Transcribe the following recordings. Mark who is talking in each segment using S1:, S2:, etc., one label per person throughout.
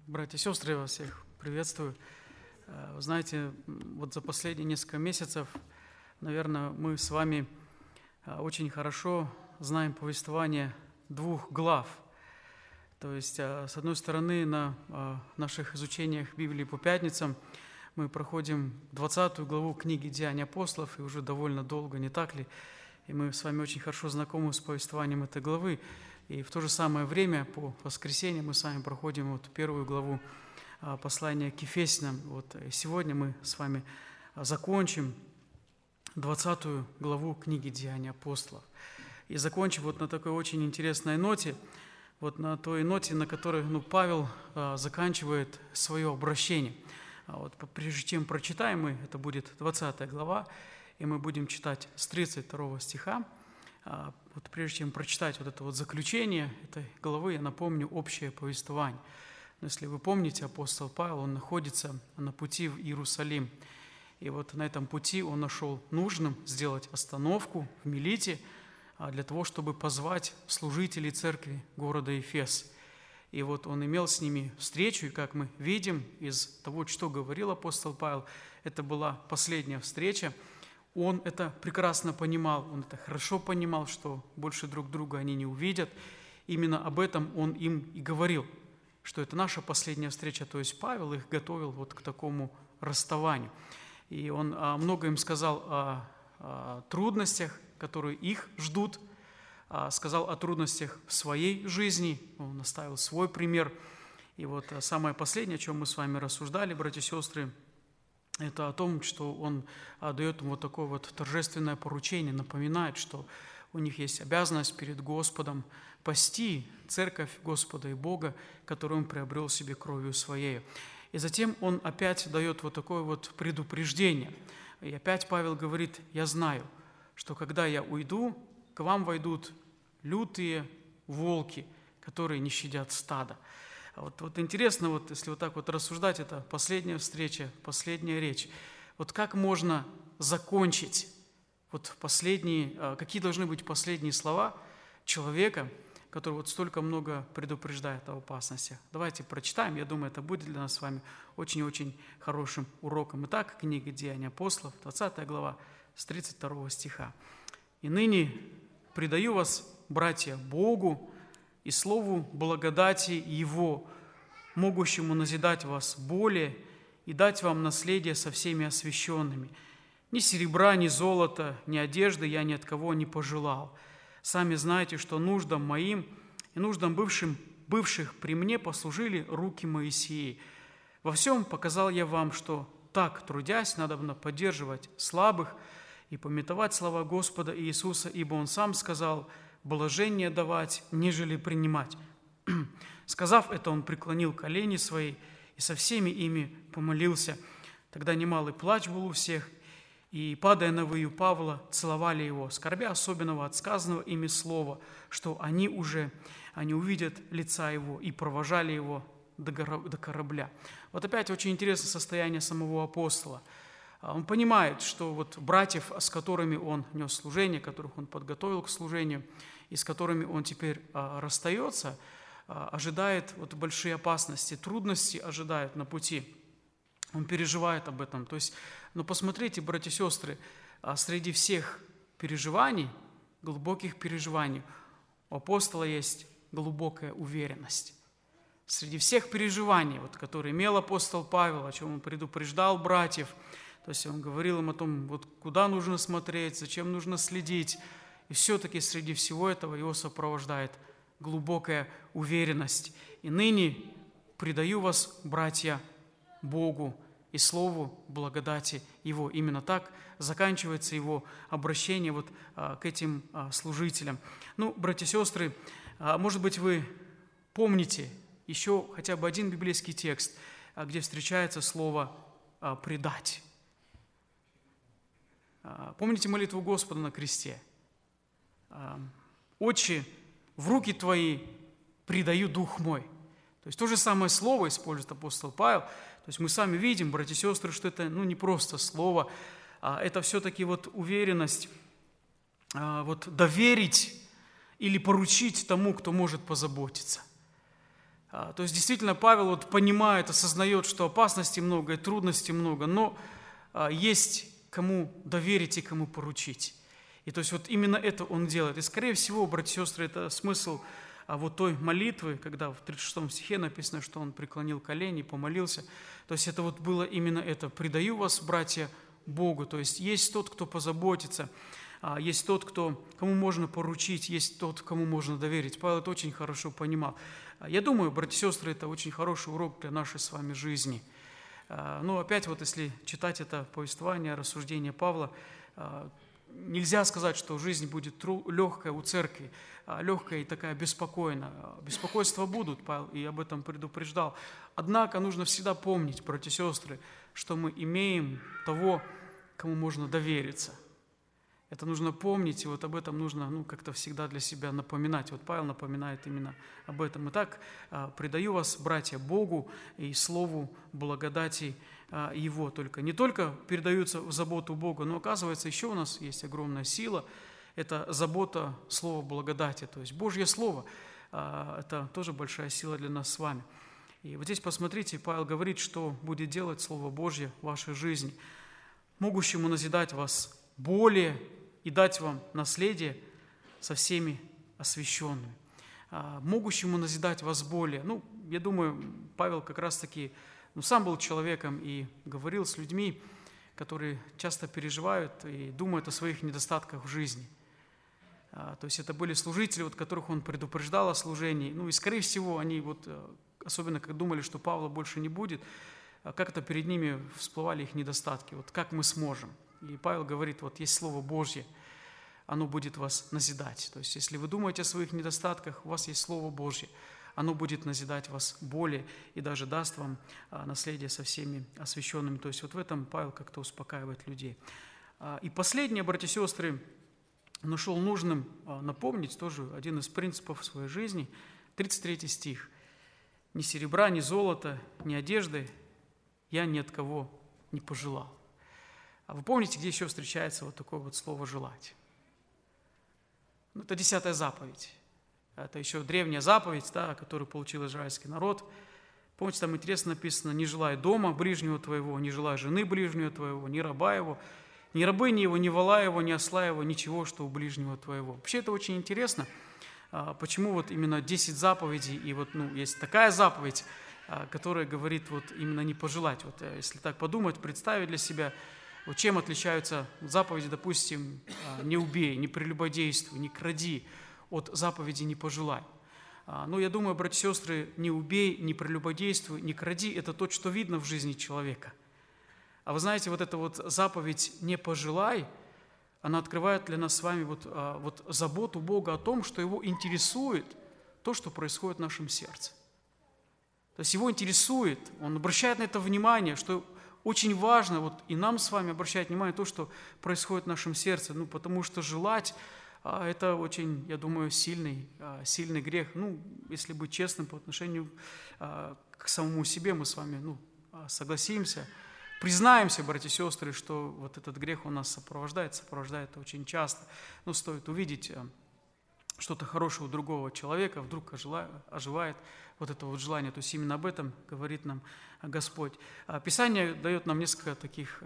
S1: Братья и сестры, я вас всех приветствую. Вы знаете, вот за последние несколько месяцев, наверное, мы с вами очень хорошо знаем повествование двух глав. То есть, с одной стороны, на наших изучениях Библии по пятницам мы проходим 20 главу книги «Деяния апостолов», и уже довольно долго, не так ли? И мы с вами очень хорошо знакомы с повествованием этой главы. И в то же самое время, по воскресеньям, мы с вами проходим вот первую главу послания к Ефесянам. И сегодня мы с вами закончим 20 главу книги «Деяния апостолов». И закончим вот на такой очень интересной ноте, вот на той ноте, на которой Павел заканчивает свое обращение. Прежде чем прочитаем мы, это будет 20 глава, и мы будем читать с 32 стиха. Прежде чем прочитать вот это вот заключение этой главы, я напомню общее повествование. Но если вы помните, апостол Павел, он находится на пути в Иерусалим. И вот на этом пути он нашел нужным сделать остановку в Милите для того, чтобы позвать служителей церкви города Ефес. И вот он имел с ними встречу, и как мы видим из того, что говорил апостол Павел, это была последняя встреча. Он это прекрасно понимал, он это хорошо понимал, что больше друг друга они не увидят. Именно об этом он им и говорил, что это наша последняя встреча, то есть Павел их готовил вот к такому расставанию. И он много им сказал о трудностях, которые их ждут, сказал о трудностях в своей жизни, он оставил свой пример. И вот самое последнее, о чем мы с вами рассуждали, братья и сестры, это о том, что он дает им вот такое вот торжественное поручение, напоминает, что у них есть обязанность перед Господом пасти церковь Господа и Бога, которую он приобрел себе кровью своей. И затем он опять дает вот такое вот предупреждение. И опять Павел говорит: «Я знаю, что когда я уйду, к вам войдут лютые волки, которые не щадят стада». Вот интересно, вот если вот так вот рассуждать, это последняя встреча, последняя речь. Вот как можно закончить вот какие должны быть последние слова человека, который вот столько много предупреждает о опасностях? Давайте прочитаем, я думаю, это будет для нас с вами очень-очень хорошим уроком. Итак, книга «Деяния апостолов», 20 глава, с 32 стиха. «И ныне предаю вас, братья, Богу и слову благодати Его, могущему назидать вас более и дать вам наследие со всеми освященными. Ни серебра, ни золота, ни одежды я ни от кого не пожелал. Сами знаете, что нуждам моим и нуждам бывших при мне послужили руки Моисеи. Во всем показал я вам, что так, трудясь, надобно поддерживать слабых и памятовать слова Господа Иисуса, ибо Он сам сказал: блажение давать, нежели принимать». Сказав это, он преклонил колени свои и со всеми ими помолился. Тогда немалый плач был у всех, и, падая на выю Павла, целовали его, скорбя особенного от сказанного ими слова, что они увидят лица его, и провожали его до корабля. Вот опять очень интересное состояние самого апостола. Он понимает, что вот братьев, с которыми он нес служение, которых он подготовил к служению, и с которыми он теперь расстается, ожидает вот большие опасности, трудности ожидает на пути. Он переживает об этом. То есть, посмотрите, братья и сестры, среди всех переживаний, глубоких переживаний, у апостола есть глубокая уверенность. Среди всех переживаний, которые имел апостол Павел, о чем он предупреждал братьев, то есть он говорил им о том, куда нужно смотреть, зачем нужно следить. И все-таки среди всего этого его сопровождает глубокая уверенность. «И ныне предаю вас, братья, Богу и слову благодати Его». Именно так заканчивается его обращение к этим служителям. Братья и сестры, может быть, вы помните еще хотя бы один библейский текст, где встречается слово «предать». Помните молитву Господа на кресте? «Отче, в руки Твои предаю дух мой». То есть то же самое слово использует апостол Павел. То есть мы сами видим, братья и сестры, что это не просто слово, а это все-таки уверенность доверить или поручить тому, кто может позаботиться. То есть действительно Павел вот понимает, осознает, что опасностей много и трудностей много, но есть кому доверить и кому поручить. И то есть вот именно это он делает. И скорее всего, братья и сестры, это смысл вот той молитвы, когда в 36 стихе написано, что он преклонил колени, помолился. То есть это вот было именно это. «Предаю вас, братья, Богу». То есть есть тот, кто позаботится, есть тот, кому можно поручить, есть тот, кому можно доверить. Павел это очень хорошо понимал. Я думаю, братья и сестры, это очень хороший урок для нашей с вами жизни. Но опять вот если читать это повествование, рассуждение Павла, нельзя сказать, что жизнь будет легкая у церкви, легкая и такая беспокойная. Беспокойства будут, Павел и об этом предупреждал. Однако нужно всегда помнить, братья и сестры, что мы имеем того, кому можно довериться. Это нужно помнить, и вот об этом нужно как-то всегда для себя напоминать. Вот Павел напоминает именно об этом. Итак, предаю вас, братья, Богу и слову благодати Его. Не только передаются в заботу Бога, но оказывается, еще у нас есть огромная сила. Это забота слова благодати, то есть Божье Слово. Это тоже большая сила для нас с вами. И вот здесь посмотрите, Павел говорит, что будет делать Слово Божье в вашей жизни, могущему назидать вас более и дать вам наследие со всеми освященными. Могущему назидать вас более. Я думаю, Павел как раз-таки сам был человеком и говорил с людьми, которые часто переживают и думают о своих недостатках в жизни. То есть это были служители, которых он предупреждал о служении. И, скорее всего, они, особенно как думали, что Павла больше не будет, как-то перед ними всплывали их недостатки. Как мы сможем? И Павел говорит, есть Слово Божье, оно будет вас назидать. То есть, если вы думаете о своих недостатках, у вас есть Слово Божье, оно будет назидать вас более и даже даст вам наследие со всеми освященными. То есть, в этом Павел как-то успокаивает людей. И последнее, братья и сестры, нашел нужным напомнить тоже один из принципов своей жизни, 33 стих. «Ни серебра, ни золота, ни одежды я ни от кого не пожелал». А вы помните, где еще встречается такое слово «желать»? Это 10-я заповедь. Это еще древняя заповедь, которую получил израильский народ. Помните, там интересно написано: «Не желай дома ближнего твоего, не желай жены ближнего твоего, ни раба его, ни рабыни его, ни вола его, ни осла его, ничего, что у ближнего твоего». Вообще это очень интересно, почему именно 10 заповедей, и есть такая заповедь, которая говорит именно не пожелать. Если так подумать, представить для себя, чем отличаются заповеди, допустим, «не убей», «не прелюбодействуй», «не кради» от заповеди «не пожелай». Я думаю, братья и сестры, «не убей», «не прелюбодействуй», «не кради» – это то, что видно в жизни человека. А вы знаете, эта заповедь «не пожелай», она открывает для нас с вами заботу Бога о том, что Его интересует то, что происходит в нашем сердце. То есть Его интересует, Он обращает на это внимание, что очень важно и нам с вами обращать внимание на то, что происходит в нашем сердце, потому что желать это очень, я думаю, сильный грех. Если быть честным по отношению к самому себе, мы с вами согласимся, признаемся, братья и сестры, что этот грех у нас сопровождает очень часто. Стоит увидеть что-то хорошее у другого человека, вдруг оживает это желание. То есть именно об этом говорит нам Господь. Писание дает нам несколько таких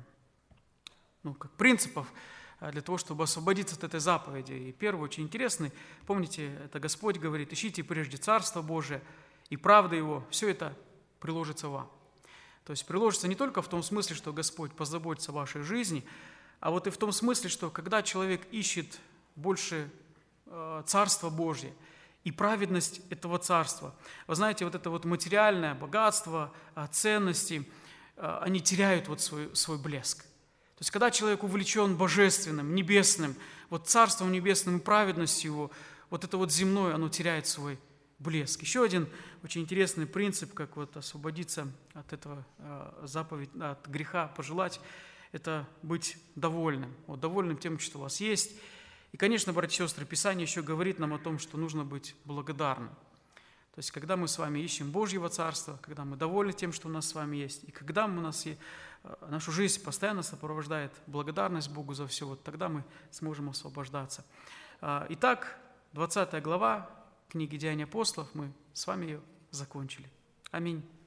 S1: принципов для того, чтобы освободиться от этой заповеди. И первый очень интересный, помните, это Господь говорит: «Ищите прежде Царство Божие и правда Его, все это приложится вам». То есть приложится не только в том смысле, что Господь позаботится о вашей жизни, а и в том смысле, что когда человек ищет больше Царство Божие и праведность этого Царства, вы знаете, это материальное богатство, ценности, они теряют свой блеск. То есть, когда человек увлечен божественным, небесным, Царством Небесным и праведностью его, это земное, оно теряет свой блеск. Еще один очень интересный принцип, как освободиться от этого заповедь, от греха пожелать, это быть довольным. Довольным тем, что у вас есть. И, конечно, братья и сестры, Писание еще говорит нам о том, что нужно быть благодарным. То есть, когда мы с вами ищем Божьего Царства, когда мы довольны тем, что у нас с вами есть, и когда нашу жизнь постоянно сопровождает благодарность Богу за все, тогда мы сможем освобождаться. Итак, 20 глава книги «Деяния апостолов», мы с вами ее закончили. Аминь.